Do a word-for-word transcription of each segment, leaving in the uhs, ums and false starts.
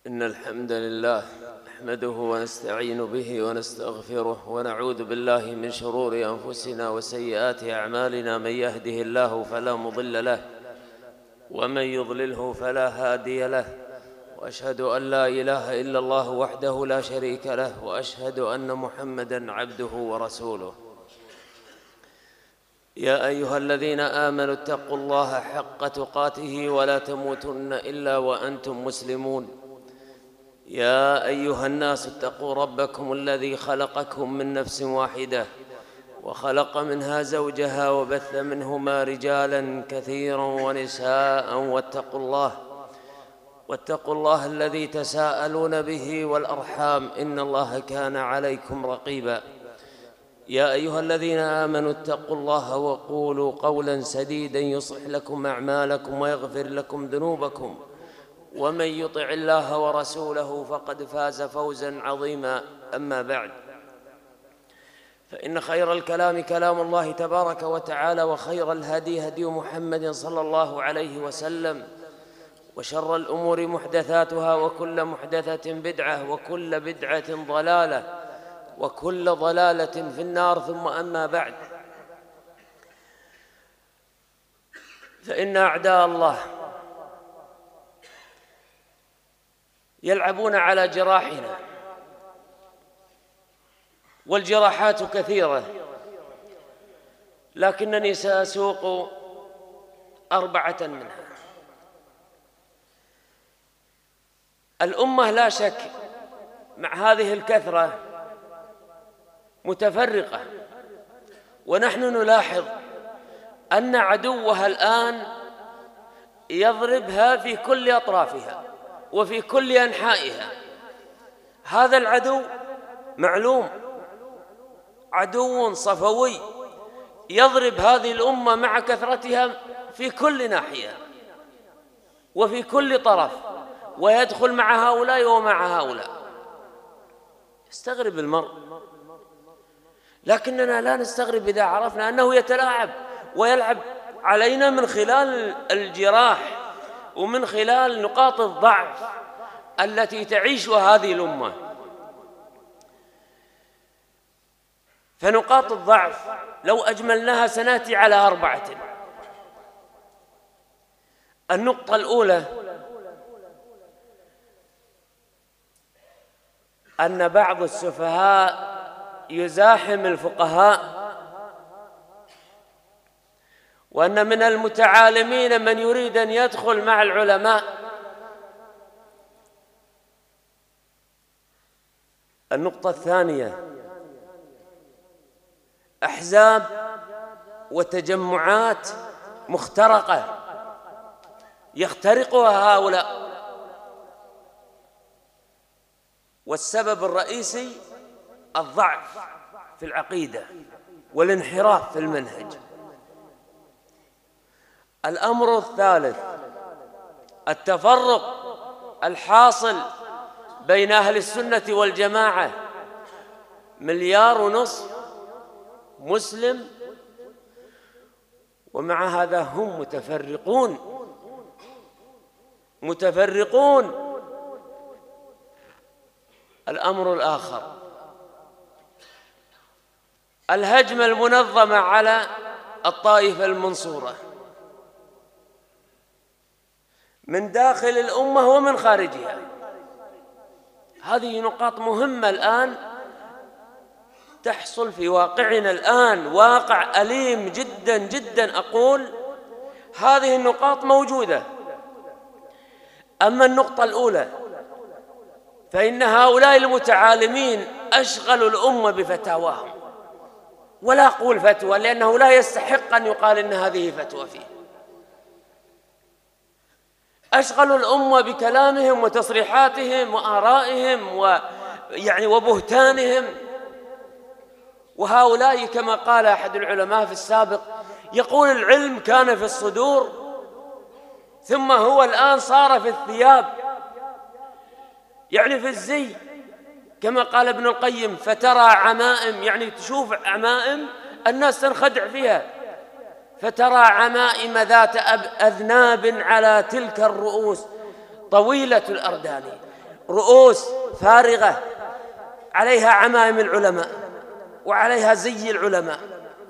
إن الحمد لله نحمده ونستعين به ونستغفره ونعوذ بالله من شرور أنفسنا وسيئات أعمالنا. من يهده الله فلا مضل له ومن يضلله فلا هادي له، وأشهد أن لا إله إلا الله وحده لا شريك له، وأشهد أن محمدًا عبده ورسوله. يا أيها الذين آمنوا اتقوا الله حق تقاته ولا تموتن إلا وأنتم مسلمون. يا أيها الناس اتقوا ربكم الذي خلقكم من نفس واحدة وخلق منها زوجها وبث منهما رجالا كثيرا ونساء، واتقوا الله واتقوا الله الذي تساءلون به والأرحام، إن الله كان عليكم رقيبا. يا أيها الذين آمنوا اتقوا الله وقولوا قولا سديدا يصلح لكم أعمالكم ويغفر لكم ذنوبكم، ومن يطع الله ورسوله فقد فاز فوزا عظيما. أما بعد، فإن خير الكلام كلام الله تبارك وتعالى، وخير الهدي هدي محمد صلى الله عليه وسلم، وشر الأمور محدثاتها، وكل محدثة بدعة، وكل بدعة ضلالة، وكل ضلالة في النار. ثم أما بعد، فإن أعداء الله يلعبون على جراحنا، والجراحات كثيرة، لكنني سأسوق أربعة منها. الأمة لا شك مع هذه الكثرة متفرقة، ونحن نلاحظ أن عدوها الآن يضربها في كل أطرافها وفي كل أنحائها. هذا العدو معلوم، عدو صفوي يضرب هذه الأمة مع كثرتها في كل ناحية وفي كل طرف، ويدخل مع هؤلاء ومع هؤلاء. يستغرب المرء، لكننا لا نستغرب إذا عرفنا أنه يتلاعب ويلعب علينا من خلال الجراح ومن خلال نقاط الضعف التي تعيشها هذه الأمة. فنقاط الضعف لو أجملناها سنأتي على أربعة. النقطة الأولى أن بعض السفهاء يزاحم الفقهاء، وأن من المتعالمين من يريد أن يدخل مع العلماء. النقطة الثانية أحزاب وتجمعات مخترقة يخترقها هؤلاء، والسبب الرئيسي الضعف في العقيدة والانحراف في المنهج. الأمر الثالث التفرق الحاصل بين أهل السنة والجماعة. مليار ونصف مسلم، ومع هذا هم متفرقون متفرقون. الأمر الآخر الهجمة المنظمة على الطائفة المنصورة من داخل الأمة ومن خارجها. هذه نقاط مهمة الآن تحصل في واقعنا الآن، واقع أليم جدا جدا. أقول هذه النقاط موجودة. أما النقطة الأولى فإن هؤلاء المتعالمين أشغلوا الأمة بفتاواهم، ولا أقول فتوى لأنه لا يستحق أن يقال إن هذه فتوى فيه. أشغلوا الأمة بكلامهم وتصريحاتهم وآرائهم ويعني وبهتانهم. وهؤلاء كما قال أحد العلماء في السابق، يقول العلم كان في الصدور ثم هو الآن صار في الثياب، يعني في الزي. كما قال ابن القيم، فترى عمائم، يعني تشوف عمائم الناس تنخدع فيها، فترى عمائم ذات أذناب على تلك الرؤوس طويلة الأردان. رؤوس فارغة عليها عمائم العلماء وعليها زي العلماء.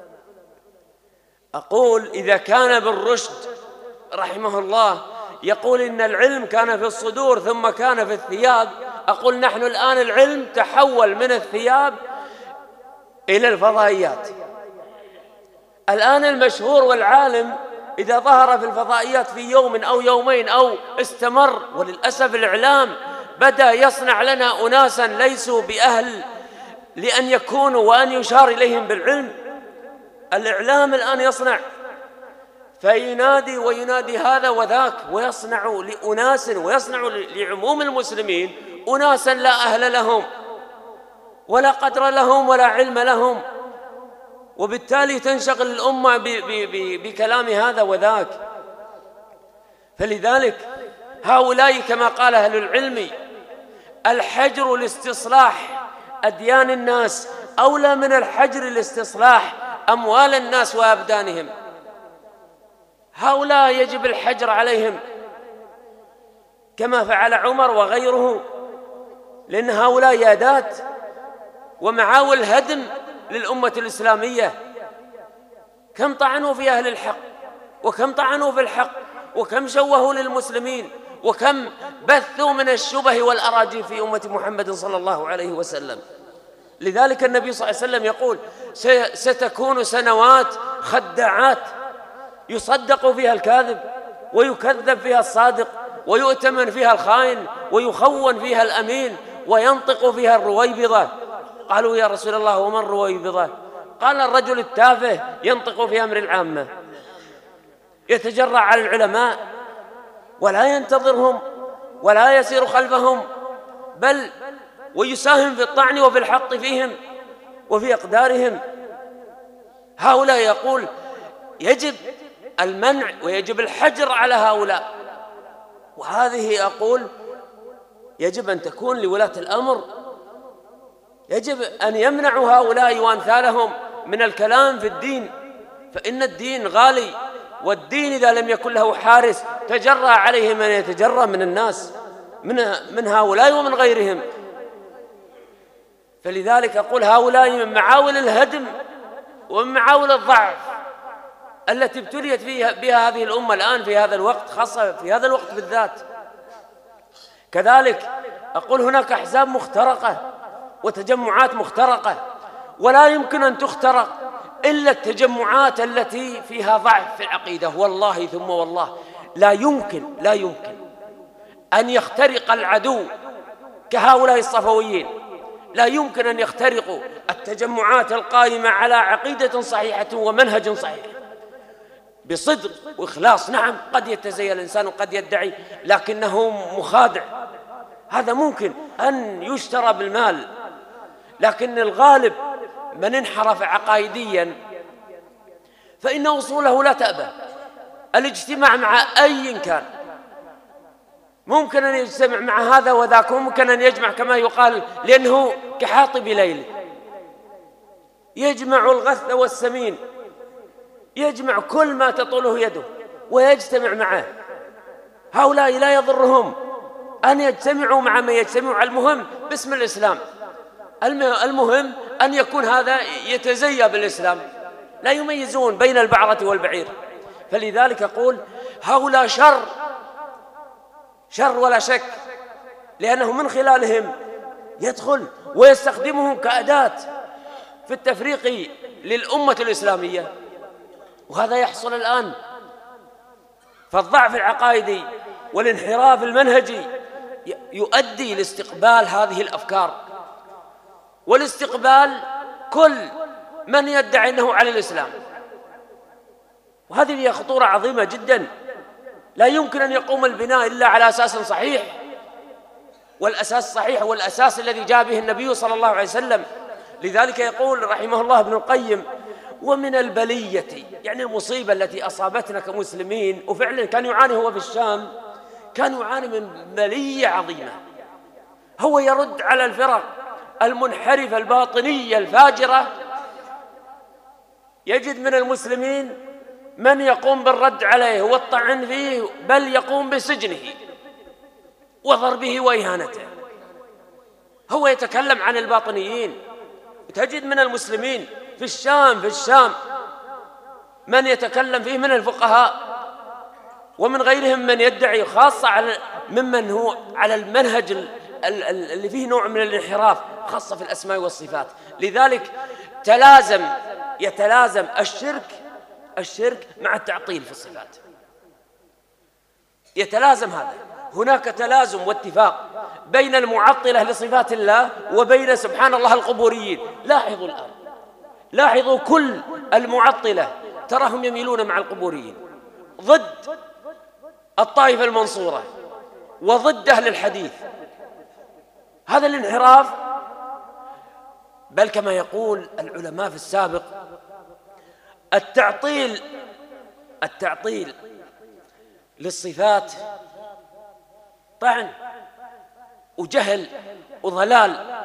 أقول إذا كان ابن رشد رحمه الله يقول إن العلم كان في الصدور ثم كان في الثياب، أقول نحن الآن العلم تحول من الثياب إلى الفضائيات. الآن المشهور والعالم إذا ظهر في الفضائيات في يوم أو يومين أو استمر، وللأسف الإعلام بدأ يصنع لنا أناسا ليسوا بأهل لأن يكونوا وأن يشار إليهم بالعلم. الإعلام الآن يصنع فينادي وينادي هذا وذاك، ويصنع لأناس ويصنع لعموم المسلمين أناسا لا أهل لهم ولا قدر لهم ولا علم لهم، وبالتالي تنشغل الأمة بكلام هذا وذاك. فلذلك هؤلاء كما قال أهل العلم الحجر لاستصلاح أديان الناس أولى من الحجر لاستصلاح أموال الناس وأبدانهم. هؤلاء يجب الحجر عليهم كما فعل عمر وغيره، لأن هؤلاء أداة ومعاول هدم للأمة الإسلامية. كم طعنوا في أهل الحق، وكم طعنوا في الحق، وكم شوهوا للمسلمين، وكم بثوا من الشبه والأراجيف في أمة محمد صلى الله عليه وسلم. لذلك النبي صلى الله عليه وسلم يقول ستكون سنوات خداعات يصدق فيها الكاذب ويكذب فيها الصادق ويؤتمن فيها الخائن ويخون فيها الأمين وينطق فيها الرويبضة. قالوا يا رسول الله وما الرويبضة؟ قال الرجل التافه ينطق في أمر العامة، يتجرأ على العلماء ولا ينتظرهم ولا يسير خلفهم، بل ويساهم في الطعن وفي الحق فيهم وفي أقدارهم. هؤلاء يقول يجب المنع ويجب الحجر على هؤلاء. وهذه أقول يجب أن تكون لولاة الأمر، يجب أن يمنعوا هؤلاء وأمثالهم من الكلام في الدين، فإن الدين غالي، والدين إذا لم يكن له حارس تجرأ عليه من يتجرأ من الناس من, من هؤلاء ومن غيرهم. فلذلك أقول هؤلاء من معاول الهدم ومن معاول الضعف التي ابتليت فيها بها هذه الأمة الآن في هذا الوقت، خاصة في هذا الوقت بالذات. كذلك أقول هناك أحزاب مخترقة وتجمعات مخترقة، ولا يمكن أن تخترق إلا التجمعات التي فيها ضعف في العقيدة. والله ثم والله لا يمكن لا يمكن أن يخترق العدو كهؤلاء الصفويين، لا يمكن أن يخترقوا التجمعات القائمة على عقيدة صحيحة ومنهج صحيح بصدق وإخلاص. نعم قد يتزين الإنسان وقد يدعي، لكنه مخادع، هذا ممكن أن يشترى بالمال، لكن الغالب من انحرف عقائديا فإن أصوله لا تأبى الاجتماع مع أي كان. ممكن أن يجتمع مع هذا وذاك، ممكن أن يجمع كما يقال لأنه كحاطب ليل، يجمع الغث والسمين، يجمع كل ما تطوله يده ويجتمع معه. هؤلاء لا يضرهم أن يجتمعوا مع من يجتمعوا، المهم باسم الإسلام، المهم أن يكون هذا يتزيى بالإسلام، لا يميزون بين البعرة والبعير. فلذلك أقول هؤلاء شر شر ولا شك، لأنه من خلالهم يدخل ويستخدمهم كأداة في التفريق للأمة الإسلامية، وهذا يحصل الآن. فالضعف العقائدي والانحراف المنهجي يؤدي لاستقبال هذه الأفكار والاستقبال كل من يدعي أنه على الإسلام، وهذه هي خطورة عظيمة جدا. لا يمكن أن يقوم البناء إلا على أساس صحيح، والأساس صحيح هو الأساس الذي جاء به النبي صلى الله عليه وسلم. لذلك يقول رحمه الله ابن القيم: ومن البلية، يعني المصيبة التي أصابتنا كمسلمين، وفعلا كان يعاني هو في الشام، كان يعاني من بلية عظيمة. هو يرد على الفرق المنحرفة الباطنية الفاجرة، يجد من المسلمين من يقوم بالرد عليه والطعن فيه، بل يقوم بسجنه وضربه وإهانته. هو يتكلم عن الباطنيين. تجد من المسلمين في الشام في الشام من يتكلم فيه من الفقهاء ومن غيرهم من يدعي، خاصة على ممن هو على المنهج اللي فيه نوع من الانحراف، خاصة في الأسماء والصفات. لذلك تلازم يتلازم الشرك الشرك مع التعطيل في الصفات، يتلازم هذا. هناك تلازم واتفاق بين المعطلة لصفات الله وبين سبحان الله القبوريين. لاحظوا الآن، لاحظوا كل المعطلة تراهم يميلون مع القبوريين ضد الطائفة المنصورة وضد أهل الحديث. هذا الانحراف، بل كما يقول العلماء في السابق، التعطيل التعطيل للصفات طعن وجهل وضلال،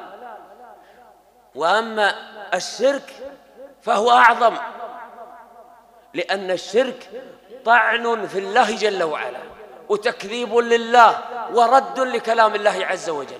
وأما الشرك فهو أعظم، لأن الشرك طعن في الله جل وعلا وتكذيب لله ورد لكلام الله عز وجل.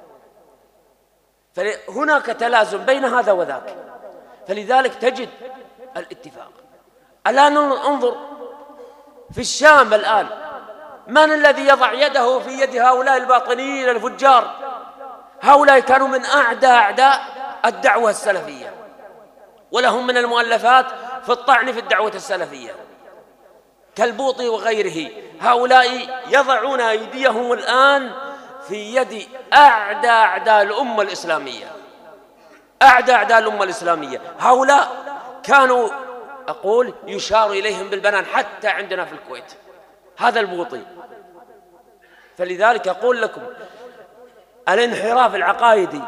فهناك تلازم بين هذا وذاك، فلذلك تجد الاتفاق. الآن انظر في الشام الآن، من الذي يضع يده في يد هؤلاء الباطنيين الفجار؟ هؤلاء كانوا من أعدى أعداء الدعوة السلفية، ولهم من المؤلفات في الطعن في الدعوة السلفية كالبوطي وغيره. هؤلاء يضعون أيديهم الآن في يد أعدى أعداء الأمة الإسلامية، أعدى أعداء الأمة الإسلامية. هؤلاء كانوا أقول يشار إليهم بالبنان حتى عندنا في الكويت، هذا البوطي. فلذلك أقول لكم الانحراف العقائدي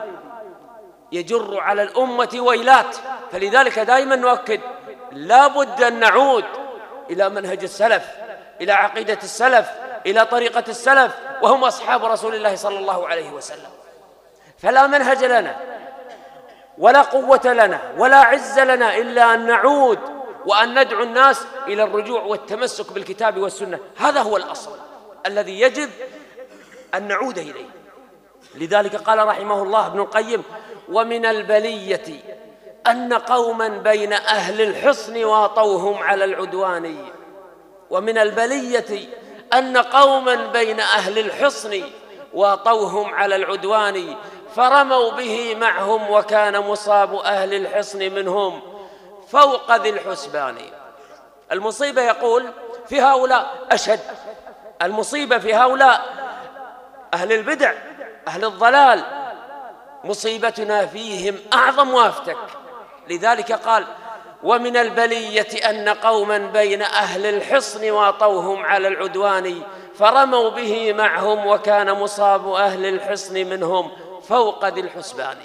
يجر على الأمة ويلات. فلذلك دائما نؤكد لا بد أن نعود إلى منهج السلف، إلى عقيدة السلف، إلى طريقة السلف، وهم أصحاب رسول الله صلى الله عليه وسلم. فلا منهج لنا ولا قوة لنا ولا عز لنا إلا أن نعود وأن ندعو الناس إلى الرجوع والتمسك بالكتاب والسنة. هذا هو الأصل الذي يجب أن نعود إليه. لذلك قال رحمه الله ابن القيم: ومن البلية أن قوما بين أهل الحصن واطوهم على العدوان. ومن البلية أن قوما بين أهل الحصن واطوهم على العدوان، فرموا به معهم وكان مصاب أهل الحصن منهم فوق ذي الحسبان. المصيبة يقول في هؤلاء أشد، المصيبة في هؤلاء أهل البدع أهل الضلال، مصيبتنا فيهم أعظم وافتك. لذلك قال: ومن البلية أن قوما بين أهل الحصن واطوهم على العدوان، فرموا به معهم وكان مصاب أهل الحصن منهم فوق ذي الحسبان.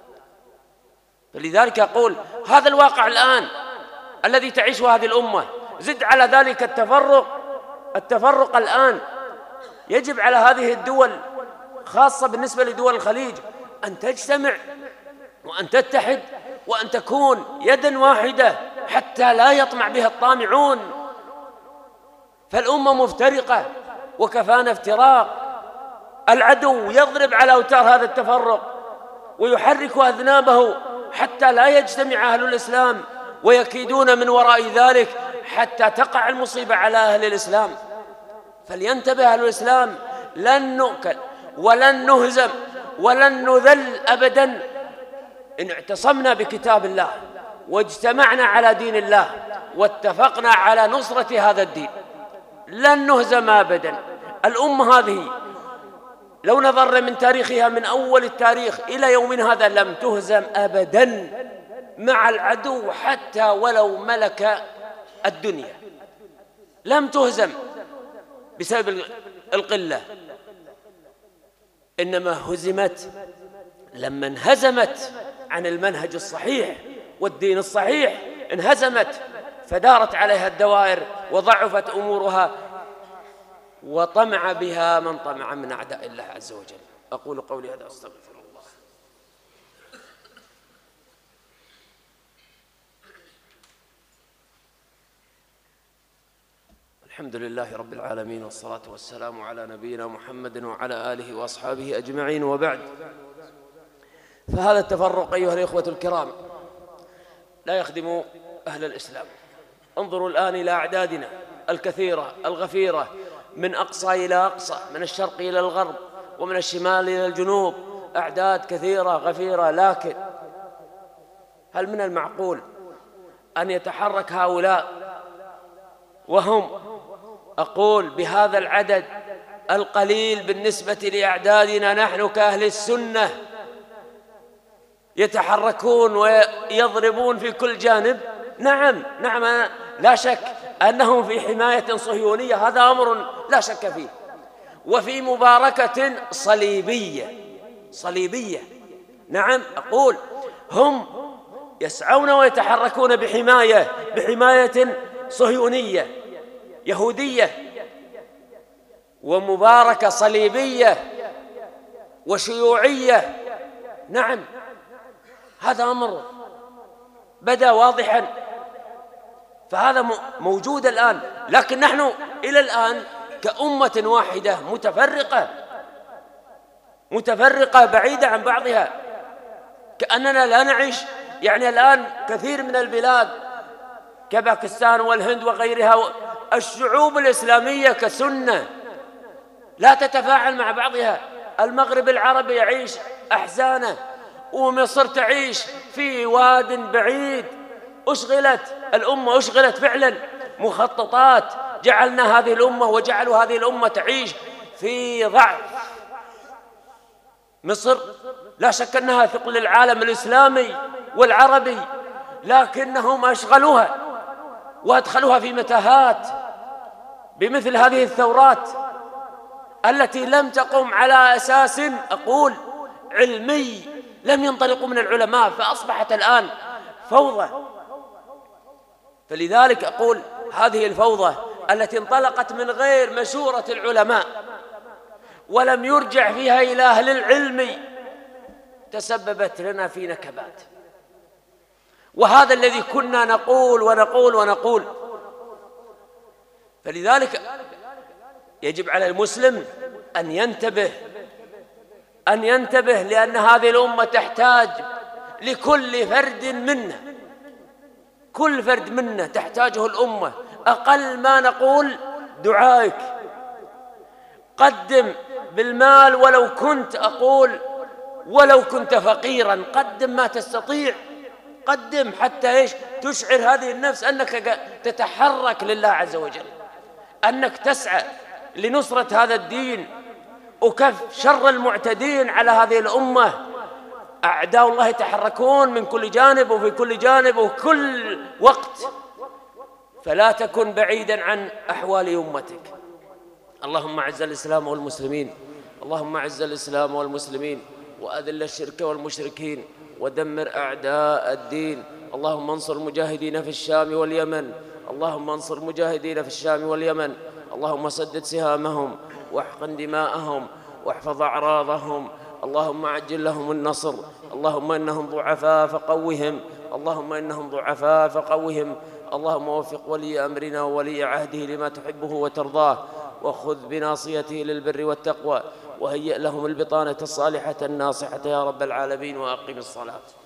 فلذلك أقول هذا الواقع الآن الذي تعيشه هذه الأمة، زد على ذلك التفرق التفرق الآن. يجب على هذه الدول، خاصة بالنسبة لدول الخليج، أن تجتمع وأن تتحد وأن تكون يدا واحدة حتى لا يطمع بها الطامعون. فالأمة مفترقة وكفانا افتراق. العدو يضرب على أوتار هذا التفرق ويحرك أذنابه حتى لا يجتمع أهل الإسلام، ويكيدون من وراء ذلك حتى تقع المصيبة على أهل الإسلام. فلينتبه أهل الإسلام، لن نؤكل ولن نهزم ولن نذل أبدا إن اعتصمنا بكتاب الله واجتمعنا على دين الله واتفقنا على نصرة هذا الدين. لن نهزم أبدا. الأمة هذه لو نظرنا من تاريخها من أول التاريخ إلى يومنا هذا لم تهزم أبدا مع العدو، حتى ولو ملك الدنيا لم تهزم بسبب القلة، إنما هزمت لما انهزمت عن المنهج الصحيح والدين الصحيح. انهزمت فدارت عليها الدوائر وضعفت أمورها وطمع بها من طمع من أعداء الله عز وجل. أقول قولي هذا أستغفر الله. الحمد لله رب العالمين، والصلاة والسلام على نبينا محمد وعلى آله وأصحابه أجمعين، وبعد. فهذا التفرق أيها الإخوة الكرام لا يخدم أهل الإسلام. انظروا الآن إلى أعدادنا الكثيرة الغفيرة، من أقصى إلى أقصى، من الشرق إلى الغرب، ومن الشمال إلى الجنوب، أعداد كثيرة غفيرة. لكن هل من المعقول أن يتحرك هؤلاء وهم أقول بهذا العدد القليل بالنسبة لأعدادنا نحن كأهل السنة، يتحركون ويضربون في كل جانب؟ نعم نعم، لا شك أنهم في حماية صهيونية، هذا أمر لا شك فيه، وفي مباركة صليبية صليبية. نعم أقول هم يسعون ويتحركون بحماية بحماية صهيونية يهودية ومباركة صليبية وشيوعية. نعم هذا أمر بدأ واضحا، فهذا موجود الآن. لكن نحن إلى الآن كأمة واحدة متفرقة متفرقة بعيدة عن بعضها، كأننا لا نعيش. يعني الآن كثير من البلاد كباكستان والهند وغيرها، الشعوب الإسلامية كسنة لا تتفاعل مع بعضها. المغرب العربي يعيش أحزانه، ومصر تعيش في واد بعيد. أشغلت الأمة، أشغلت فعلا مخططات، جعلنا هذه الأمة وجعلوا هذه الأمة تعيش في ضعف. مصر لا شك أنها ثقل العالم الإسلامي والعربي، لكنهم أشغلوها وأدخلوها في متاهات بمثل هذه الثورات التي لم تقم على أساس أقول علمي، لم ينطلقوا من العلماء، فأصبحت الآن فوضى. فلذلك أقول هذه الفوضى التي انطلقت من غير مشورة العلماء ولم يرجع فيها إلى أهل العلم تسببت لنا في نكبات. وهذا الذي كنا نقول ونقول ونقول. فلذلك يجب على المسلم أن ينتبه أن ينتبه لأن هذه الأمة تحتاج لكل فرد منا، كل فرد منا تحتاجه الأمة. أقل ما نقول دعائك، قدم بالمال ولو كنت أقول ولو كنت فقيرا، قدم ما تستطيع، قدم حتى إيش تشعر هذه النفس أنك تتحرك لله عز وجل، أنك تسعى لنصرة هذا الدين وكف شر المعتدين على هذه الأمة. أعداء الله يتحركون من كل جانب وفي كل جانب وكل وقت، فلا تكن بعيدا عن أحوال أمتك. اللهم أعز الإسلام والمسلمين، اللهم أعز الإسلام والمسلمين، وأذل الشرك والمشركين، ودمر أعداء الدين. اللهم انصر المجاهدين في الشام واليمن، اللهم انصر المجاهدين في الشام واليمن، اللهم سدد سهامهم واحقن دماءهم واحفظ أعراضهم، اللهم عجل لهم النصر. اللهم إنهم ضعفاء فقوهم، اللهم إنهم ضعفاء فقوهم. اللهم وفق ولي أمرنا وولي عهده لما تحبه وترضاه، وخذ بناصيته للبر والتقوى، وهيئ لهم البطانة الصالحة الناصحة يا رب العالمين. وأقم الصلاة.